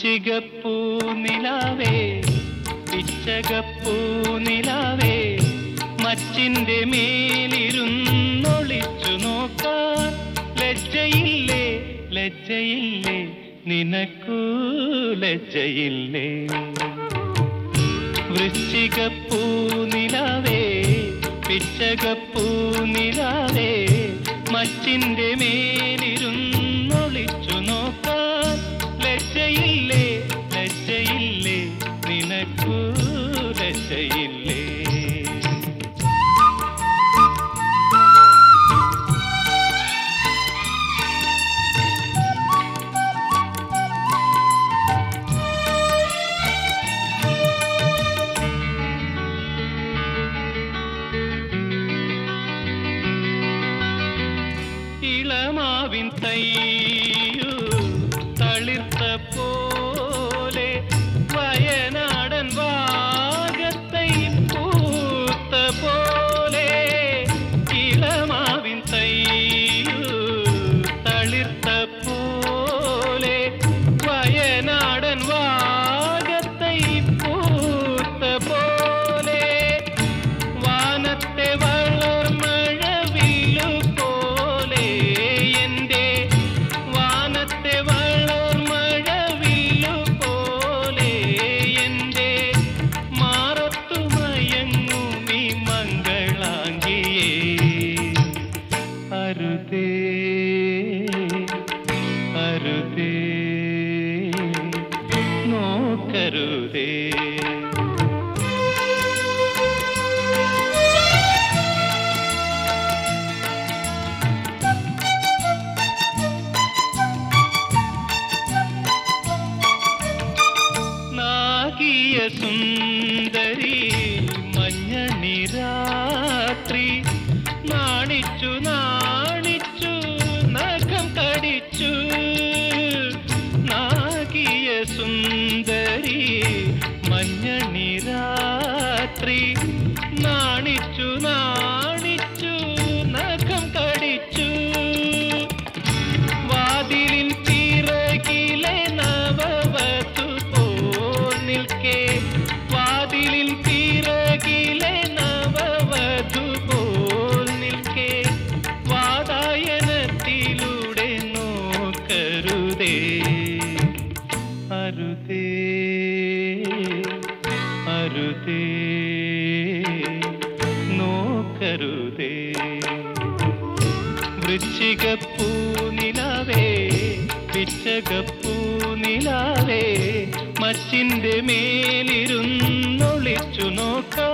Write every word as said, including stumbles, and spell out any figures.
വൃശ്ചികപ്പൂ നിലാവേ പിച്ചകപ്പൂ നിലാവേ മച്ചിന്റെ മേലിരുന്നൊളിച്ചു നോക്കാൻ ലജ്ജയില്ലേ ലജ്ജയില്ലേ നിനക്കൂ ലജ്ജയില്ലേ വൃശ്ചികപ്പൂ നിലാവേ പിച്ചകപ്പൂ നിലാവേ മച്ചിന്റെ മേലിരുന്നൊളിച്ചു നോക്കാൻ ലജ്ജയില്ലേ ലജ്ജയില്ലേ നിനക്കൂ ലജ്ജയില്ലേ ഇളമാവിൻ തയ്യു തളിർത്ത പോലെ വയനാടൻ വാഗത്തൈ പൂത്ത പോലെ ഇളമാവിൻ തയ്യു തളിർത്ത പോലെ വയനാടൻ വാഗത്തൈ പൂത്ത പോലെ വാനത്തെ വളർമഴവില്ലു പോലെ എന്റെ വാനത്തെ വളർമഴവില്ലു പോലെ എന്റെ മാറത്തു മയങ്ങുമീ മംഗളാംഗിയേ അരുതേ അരുതേ നോക്കരുതേ നാഗിയ സുന്ദരി മഞ്ഞണി രാത്രി നാണിച്ചു നാണിച്ചു നഖം കടിച്ചു നാഗിയ സുന്ദരി മഞ്ഞണി രാത്രി നാണിച്ചു നാണിച്ചു നഖം കടിച്ചു വാതിലിൻ പിറകിലെ നവവധു പോൽ നിൽക്കെ വാതിലിൻ പിറകിലെ നവവധു പോൽ നിൽക്കെ വാതായനത്തിലൂടെ നോക്കരുതേ അരുതേ അരുതേ നോക്കരുതേ വൃശ്ചികപ്പൂ നിലാവേ പിച്ചകപ്പൂ നിലാവേ മച്ചിന്റെ മേലിരുന്നൊളിച്ചു നോക്കാം